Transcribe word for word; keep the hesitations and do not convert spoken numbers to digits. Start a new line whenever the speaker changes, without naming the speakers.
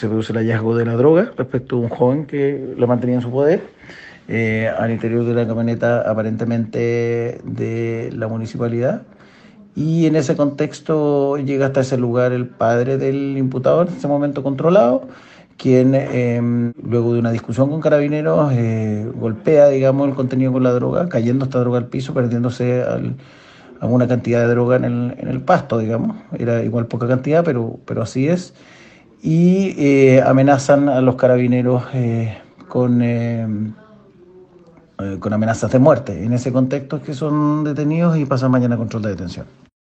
Se produce el hallazgo de la droga respecto a un joven que la mantenía en su poder eh, al interior de la camioneta aparentemente de la municipalidad. Y en ese contexto llega hasta ese lugar el padre del imputado, en ese momento controlado, quien eh, luego de una discusión con carabineros eh, golpea, digamos, el contenido con la droga, cayendo esta droga al piso, perdiéndose al, alguna cantidad de droga en el, en el pasto, digamos. Era igual poca cantidad, pero, pero así es. Y eh, amenazan a los carabineros eh, con, eh, eh, con amenazas de muerte. En ese contexto es que son detenidos y pasan mañana a control de detención.